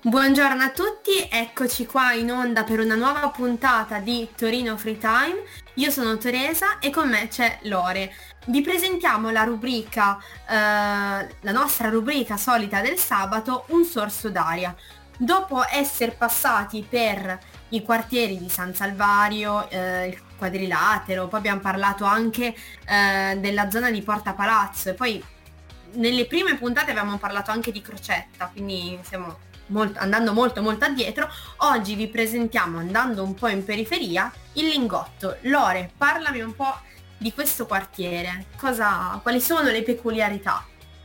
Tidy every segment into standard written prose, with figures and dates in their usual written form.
Buongiorno a tutti, eccoci qua in onda per una nuova puntata di Torino Free Time. Io sono Teresa e con me c'è Lore. Vi presentiamo la rubrica, la nostra rubrica solita del sabato, Un sorso d'aria. Dopo essere passati per i quartieri di San Salvario, il Quadrilatero, poi abbiamo parlato anche della zona di Porta Palazzo e poi nelle prime puntate avevamo parlato anche di Crocetta, quindi stiamo andando molto addietro. Oggi vi presentiamo, andando un po' in periferia, il Lingotto. Lore, parlami un po' di questo quartiere, quali sono le peculiarità?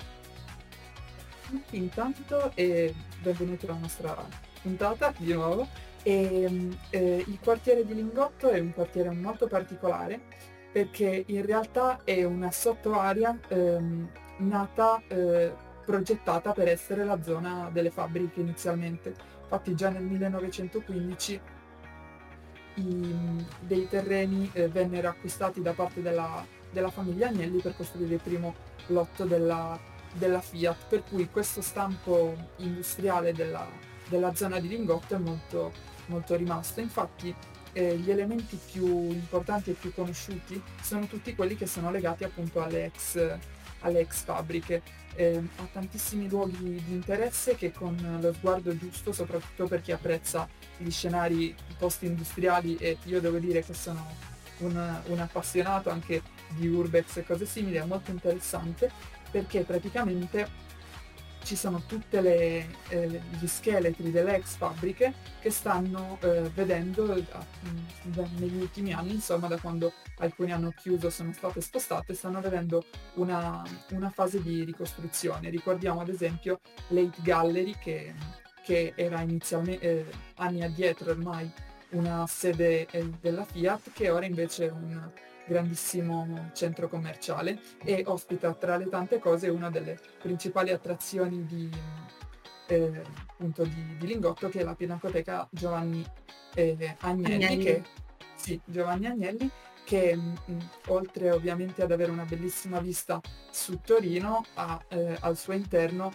Intanto benvenuti alla nostra puntata di nuovo. Il quartiere di Lingotto è un quartiere molto particolare perché in realtà è una sottoarea nata, progettata per essere la zona delle fabbriche inizialmente. Infatti già nel 1915 dei terreni vennero acquistati da parte della famiglia Agnelli per costruire il primo lotto della Fiat, per cui questo stampo industriale della zona di Lingotto è molto rimasto. Infatti gli elementi più importanti e più conosciuti sono tutti quelli che sono legati appunto alle ex fabbriche. Ha tantissimi luoghi di interesse che, con lo sguardo giusto, soprattutto per chi apprezza gli scenari post-industriali, e io devo dire che sono un appassionato anche di urbex e cose simili, è molto interessante perché praticamente ci sono tutte gli scheletri delle ex fabbriche che stanno vedendo negli ultimi anni, insomma da quando alcuni hanno chiuso, sono state spostate, stanno vedendo una fase di ricostruzione. Ricordiamo ad esempio l'Height Gallery che era inizialmente, anni addietro ormai, una sede della Fiat, che ora invece è un grandissimo centro commerciale e ospita, tra le tante cose, una delle principali attrazioni appunto di Lingotto, che è la Pinacoteca Giovanni Agnelli, Giovanni Agnelli, che oltre ovviamente ad avere una bellissima vista su Torino, ha al suo interno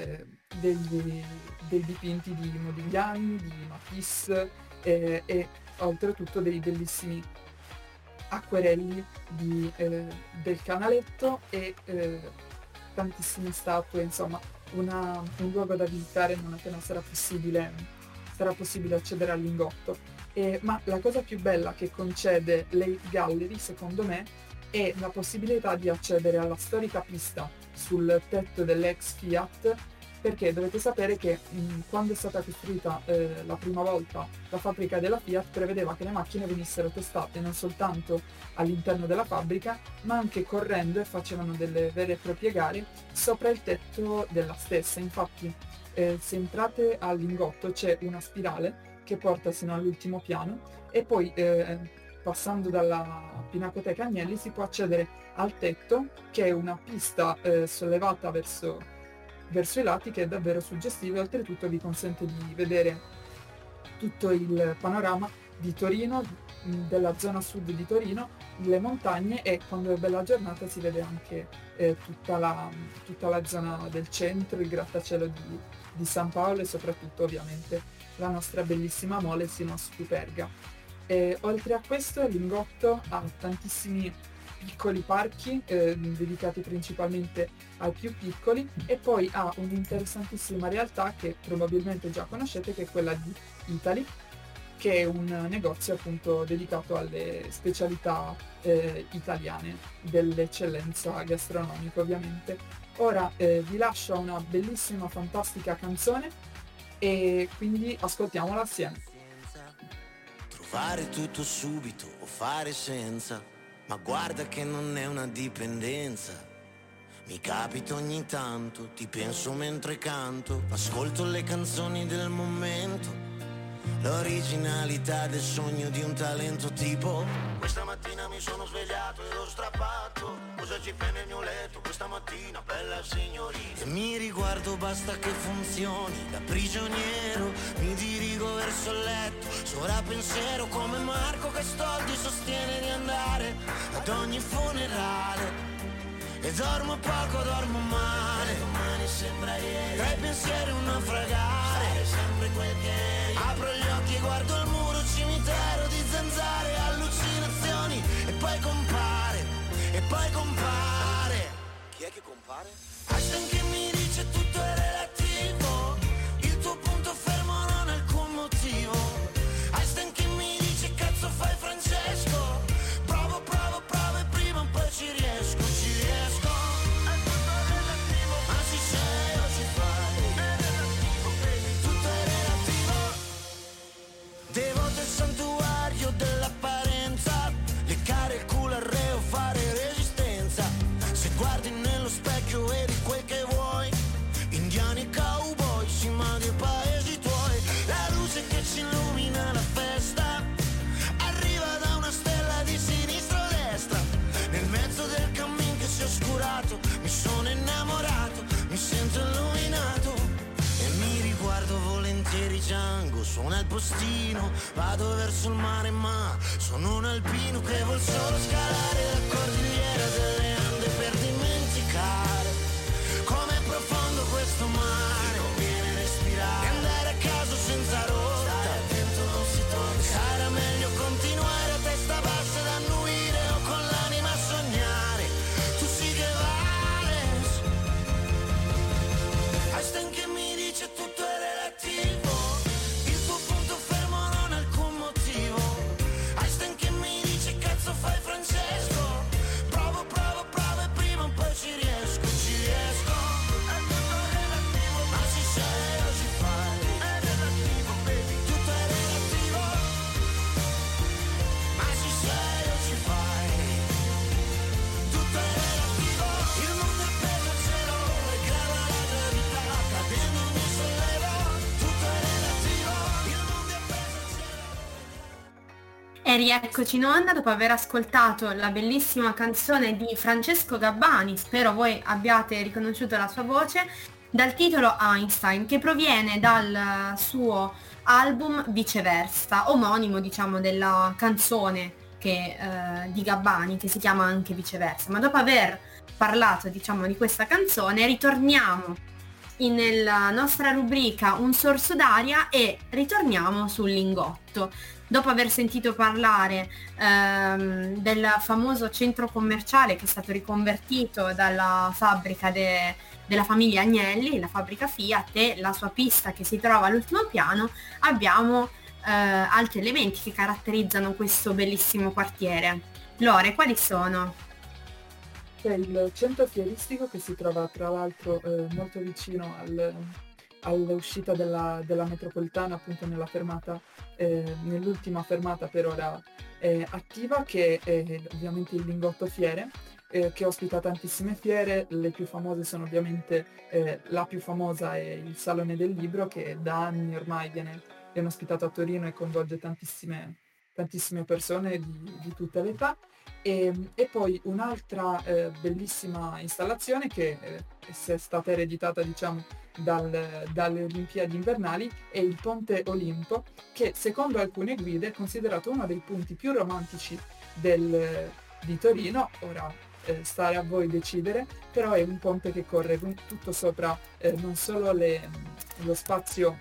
dei dipinti di Modigliani, di Matisse e oltretutto dei bellissimi acquerelli del Canaletto e tantissime statue, insomma un luogo da visitare non appena sarà possibile accedere al Lingotto. Ma la cosa più bella che concede l'Height Gallery, secondo me, è la possibilità di accedere alla storica pista sul tetto dell'ex Fiat, perché dovete sapere che quando è stata costruita la prima volta la fabbrica della Fiat, prevedeva che le macchine venissero testate non soltanto all'interno della fabbrica, ma anche correndo, e facevano delle vere e proprie gare sopra il tetto della stessa. Infatti se entrate al Lingotto c'è una spirale che porta sino all'ultimo piano e poi passando dalla Pinacoteca Agnelli si può accedere al tetto, che è una pista sollevata verso i lati, che è davvero suggestivo, e oltretutto vi consente di vedere tutto il panorama di Torino, della zona sud di Torino, le montagne, e quando è bella giornata si vede anche tutta la zona del centro, il grattacielo di San Paolo e soprattutto ovviamente la nostra bellissima mole Sinos Superga. Oltre a questo, Lingotto ha tantissimi piccoli parchi dedicati principalmente ai più piccoli, e poi ha un'interessantissima realtà che probabilmente già conoscete, che è quella di Italy, che è un negozio appunto dedicato alle specialità italiane, dell'eccellenza gastronomica ovviamente. Ora vi lascio a una bellissima, fantastica canzone e quindi ascoltiamola assieme. Trovare tutto subito o fare senza, ma guarda che non è una dipendenza. Mi capita ogni tanto, ti penso mentre canto, ascolto le canzoni del momento, l'originalità del sogno di un talento tipo: questa mattina mi sono svegliato e l'ho strappato, cosa ci fai nel mio letto questa mattina, bella signorina? E mi riguardo, basta che funzioni da prigioniero, mi dirigo verso il letto, sovrappensiero come Marco che stoldi sostiene di andare ad ogni funerale. E dormo poco, dormo male, domani sembra ieri, tra i pensieri un naufragare, sempre sempre quel che eri. Apro gli occhi e guardo il muro, cimitero di zanzare, allucinazioni, e poi compare, e poi compare. Chi è che compare? Einstein che mi dice tutto è relativo, il tuo punto fermo non ha alcun motivo. Einstein che mi dice cazzo fai Francesco, provo e prima un po' ci riesco. È tutto relativo, ma ci sei o ci fai, è relativo baby, tutto è relativo. Devo del santuario dell'apparenza, leccare il culo al reo, fare resistenza. Se guardi nello specchio vedi quel che vuoi, indiani cowboy, cima dei paesi tuoi. La luce che ci illumina la festa arriva da una stella di sinistra o destra. Nel mezzo del cammin che si è oscurato mi sono innamorato, mi sento illuminato e mi riguardo volentieri. Django suona il postino, vado verso il mare ma sono un alpino che vuol solo scalare la cordigliera delle Ande per dimenticare com'è profondo questo mare. Conviene respirare e andare a caso senza rotta, stare attento non si tocca. Sarà meglio continuare a testa bassa ed annuire o con l'anima a sognare. Tu sì che vales. Einstein che mi dice tutto è relativo, il tuo punto fermo non ha alcun motivo. Einstein che mi dice cazzo fai Francesco, provo e prima un po' ci riesco. È tutto relativo, ma ci sei o ci fai, è relativo baby, tutto è relativo. Ma ci sei o ci fai, tutto è relativo. Il mondo è peso al cielo e grava la gravità, cadendo mi sollevo, tutto è relativo. Il mondo è peso al cielo. E rieccoci in onda dopo aver ascoltato la bellissima canzone di Francesco Gabbani, spero voi abbiate riconosciuto la sua voce, dal titolo Einstein, che proviene dal suo album Viceversa, omonimo diciamo della canzone di Gabbani, che si chiama anche Viceversa. Ma dopo aver parlato diciamo di questa canzone ritorniamo nella nostra rubrica Un sorso d'aria e ritorniamo sul lingotto. Dopo aver sentito parlare del famoso centro commerciale che è stato riconvertito dalla fabbrica della famiglia Agnelli, la fabbrica Fiat, e la sua pista che si trova all'ultimo piano, abbiamo altri elementi che caratterizzano questo bellissimo quartiere. Lore, quali sono? C'è il centro fieristico che si trova tra l'altro molto vicino all'uscita della metropolitana, appunto nella fermata, nell'ultima fermata per ora attiva, che è ovviamente il Lingotto Fiere, che ospita tantissime fiere. Le più famose sono ovviamente, la più famosa è il Salone del Libro, che da anni ormai viene ospitato a Torino e coinvolge tantissime persone di tutte le età. E poi un'altra bellissima installazione che è stata ereditata diciamo dalle Olimpiadi invernali è il Ponte Olimpo, che secondo alcune guide è considerato uno dei punti più romantici di Torino. Ora stare a voi decidere, però è un ponte che corre tutto sopra non solo lo spazio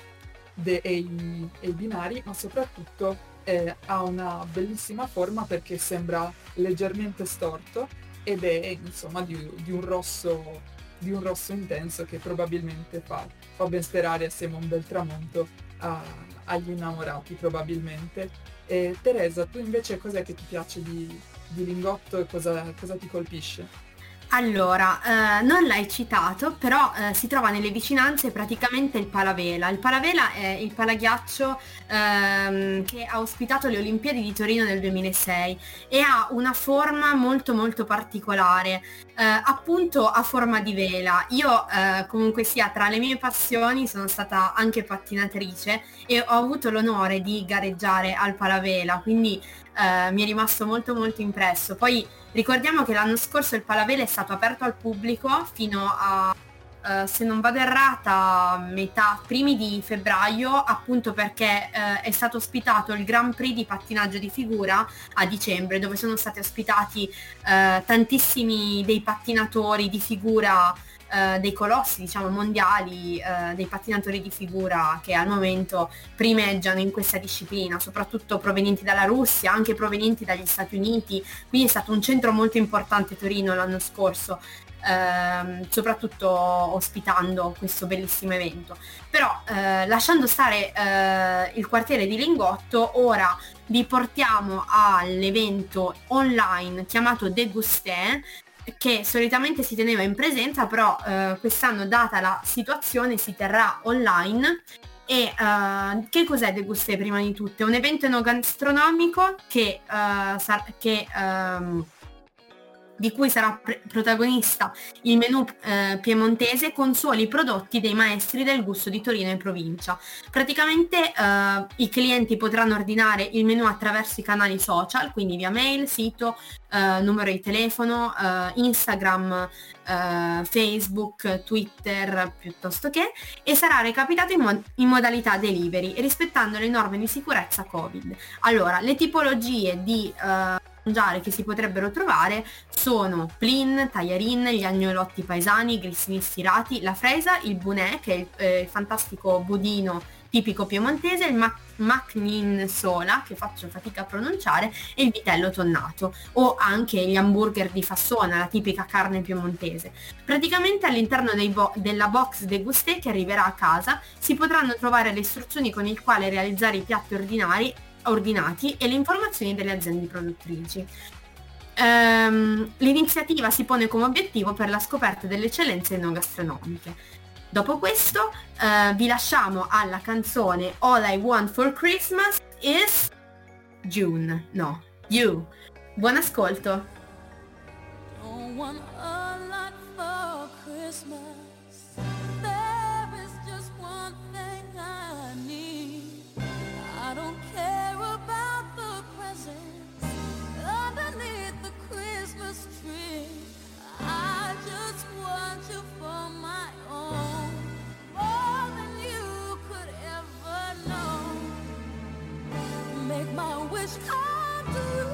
e i binari, ma soprattutto ha una bellissima forma perché sembra leggermente storto ed è insomma di un rosso intenso che probabilmente fa ben sperare assieme a un bel tramonto agli innamorati probabilmente. Teresa, tu invece cos'è che ti piace di Lingotto e cosa ti colpisce? Allora, non l'hai citato, però si trova nelle vicinanze praticamente il Palavela. Il Palavela è il palaghiaccio che ha ospitato le Olimpiadi di Torino nel 2006 e ha una forma molto molto particolare, appunto a forma di vela. Io comunque sia, tra le mie passioni sono stata anche pattinatrice e ho avuto l'onore di gareggiare al Palavela, quindi mi è rimasto molto molto impresso. Poi ricordiamo che l'anno scorso il Palavela è stato aperto al pubblico fino a, se non vado errata, primi di febbraio, appunto perché è stato ospitato il Grand Prix di pattinaggio di figura a dicembre, dove sono stati ospitati tantissimi dei pattinatori di figura dei colossi, diciamo, mondiali, dei pattinatori di figura che al momento primeggiano in questa disciplina, soprattutto provenienti dalla Russia, anche provenienti dagli Stati Uniti, quindi è stato un centro molto importante Torino l'anno scorso, soprattutto ospitando questo bellissimo evento. Però lasciando stare il quartiere di Lingotto, ora vi portiamo all'evento online chiamato Degusté, che solitamente si teneva in presenza, però quest'anno, data la situazione, si terrà online. E che cos'è Degusté prima di tutto? È un evento enogastronomico di cui sarà protagonista il menù piemontese con soli prodotti dei maestri del gusto di Torino e provincia. Praticamente i clienti potranno ordinare il menù attraverso i canali social, quindi via mail, sito, numero di telefono, Instagram, Facebook, Twitter piuttosto che, e sarà recapitato in modalità delivery, rispettando le norme di sicurezza Covid. Allora, le tipologie di mangiare che si potrebbero trovare sono plin, tagliarin, gli agnolotti paesani, grissini stirati, la fresa, il bunè, che è il fantastico budino tipico piemontese, il macnin sola, che faccio fatica a pronunciare, e il vitello tonnato, o anche gli hamburger di Fassona, la tipica carne piemontese. Praticamente all'interno della box degusté che arriverà a casa si potranno trovare le istruzioni con il quale realizzare i piatti ordinati e le informazioni delle aziende produttrici. L'iniziativa si pone come obiettivo per la scoperta delle eccellenze enogastronomiche. Dopo questo vi lasciamo alla canzone All I Want for Christmas is June, no, You. Buon ascolto. Don't want a lot for Christmas. There is just one thing I need. I don't care about the presents underneath the Christmas tree. I just want you for my own, more than you could ever know. Make my wish come true.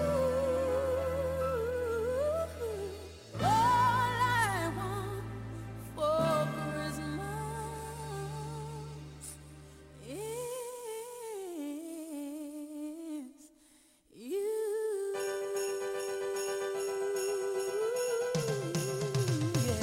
All I want for Christmas is you. Yeah.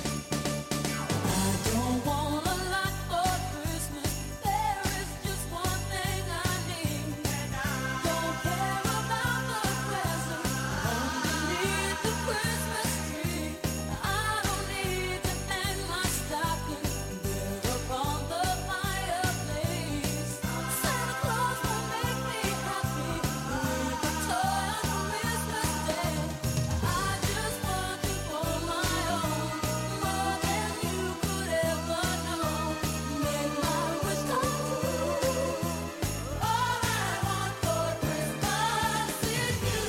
I don't want a lot for Christmas. There is just one thing I need. Don't care about the presents underneath the Christmas tree. I don't need to hang my stocking there upon the fireplace. Santa Claus will make me happy with a toy on Christmas Day. I just want you for my own, more than you could ever know. Make my wish come true. All I want for Christmas is you.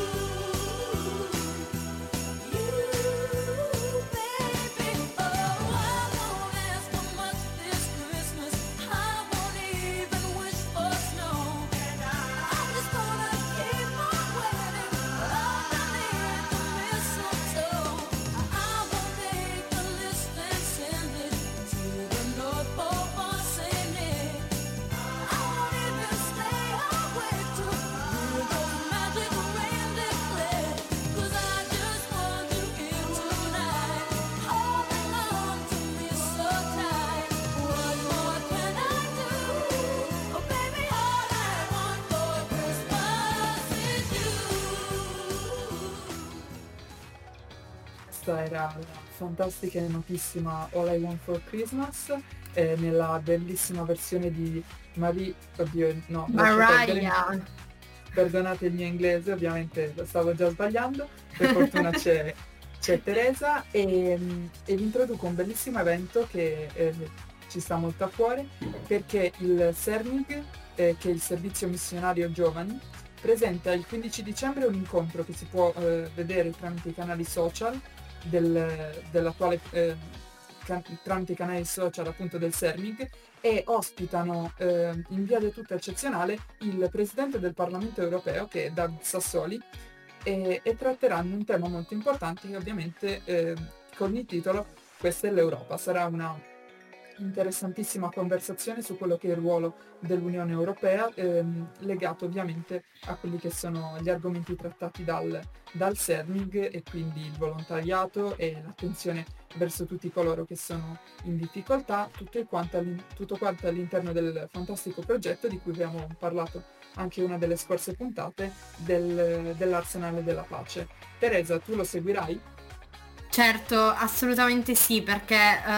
You, baby. Oh, I won't ask for much this Christmas. I won't even wish for snow. I'm just gonna keep on waiting underneath the mistletoe. I will make the list and send it to the North Pole for Saint Nick. I won't even stay awake to hear those magic reindeer play. 'Cause I just want you here tonight, holding on to me so tight. What more can I do? Oh baby, all I want for Christmas is you. Questa era la fantastica e notissima All I Want for Christmas, nella bellissima versione di Marie, oddio no, lascio perdere, Mariah. perdonate il mio inglese, ovviamente lo stavo già sbagliando, per fortuna c'è Teresa e vi introduco un bellissimo evento che ci sta molto a cuore, perché il SERMIG, che è il Servizio Missionario Giovani, presenta il 15 dicembre un incontro che si può vedere tramite i canali social dell'attuale tramite i canali social appunto del SERMIG, e ospitano in via del tutto eccezionale il Presidente del Parlamento Europeo, che è David Sassoli, e tratteranno un tema molto importante che ovviamente con il titolo questa è l'Europa. Sarà una interessantissima conversazione su quello che è il ruolo dell'Unione Europea, legato ovviamente a quelli che sono gli argomenti trattati dal CERMIG, e quindi il volontariato e l'attenzione verso tutti coloro che sono in difficoltà, tutto quanto all'interno del fantastico progetto di cui abbiamo parlato anche una delle scorse puntate, dell'Arsenale della Pace. Teresa, tu lo seguirai? Certo, assolutamente sì, perché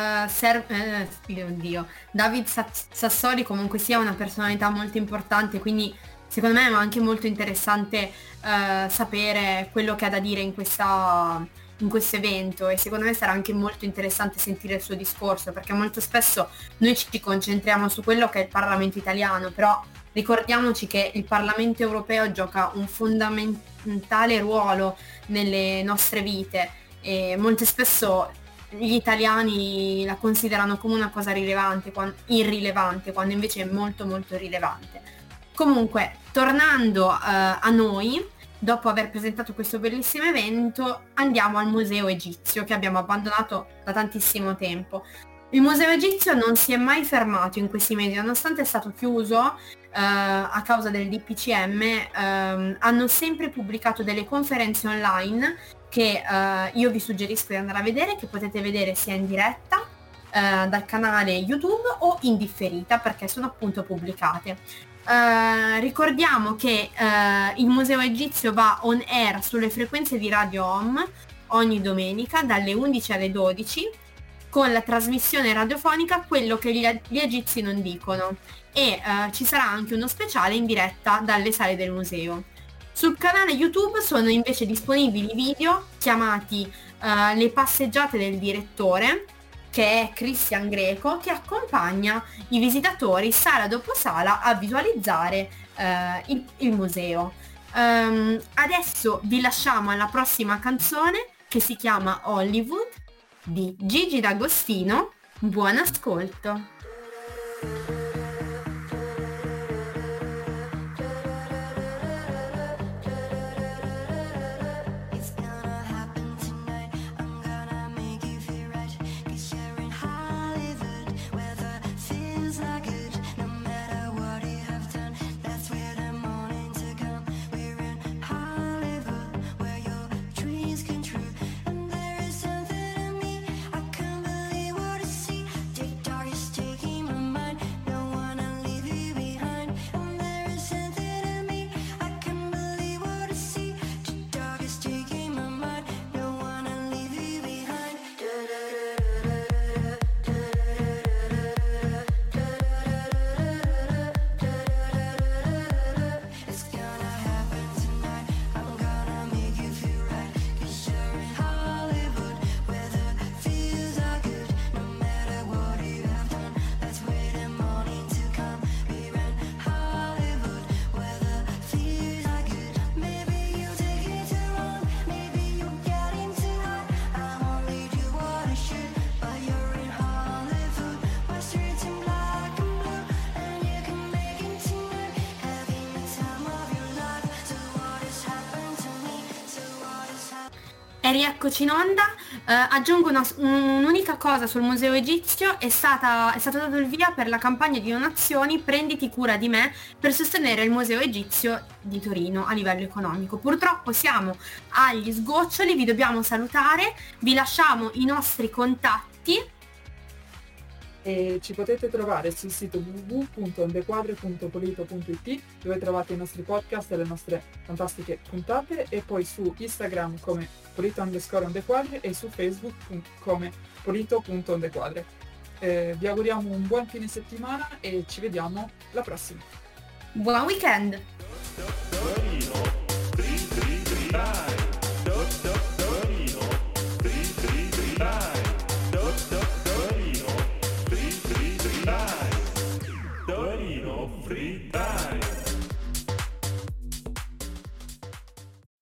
David Sassoli comunque sia una personalità molto importante, quindi secondo me è anche molto interessante sapere quello che ha da dire in questo evento, e secondo me sarà anche molto interessante sentire il suo discorso, perché molto spesso noi ci concentriamo su quello che è il Parlamento italiano, però ricordiamoci che il Parlamento europeo gioca un fondamentale ruolo nelle nostre vite, e molto spesso gli italiani la considerano come una cosa irrilevante quando invece è molto molto rilevante. Comunque, tornando a noi, dopo aver presentato questo bellissimo evento, andiamo al Museo Egizio, che abbiamo abbandonato da tantissimo tempo. Il Museo Egizio non si è mai fermato in questi mesi, nonostante è stato chiuso a causa del DPCM, hanno sempre pubblicato delle conferenze online che io vi suggerisco di andare a vedere, che potete vedere sia in diretta dal canale YouTube o in differita, perché sono appunto pubblicate. Ricordiamo che il Museo Egizio va on air sulle frequenze di Radio Home ogni domenica dalle 11 alle 12 con la trasmissione radiofonica Quello che gli egizi non dicono, e ci sarà anche uno speciale in diretta dalle sale del museo. Sul canale YouTube sono invece disponibili video chiamati Le passeggiate del direttore, che è Christian Greco, che accompagna i visitatori sala dopo sala a visualizzare il museo. Adesso vi lasciamo alla prossima canzone, che si chiama Hollywood di Gigi D'Agostino. Buon ascolto. E rieccoci in onda. Aggiungo un'unica cosa sul Museo Egizio: è stato dato il via per la campagna di donazioni Prenditi cura di me, per sostenere il Museo Egizio di Torino a livello economico. Purtroppo siamo agli sgoccioli, vi dobbiamo salutare, vi lasciamo i nostri contatti. E ci potete trovare sul sito www.ondequadre.polito.it, dove trovate i nostri podcast e le nostre fantastiche puntate, e poi su Instagram come Polito_ondequadre e su Facebook come Polito.ondequadre. Vi auguriamo un buon fine settimana e ci vediamo la prossima. Buon weekend!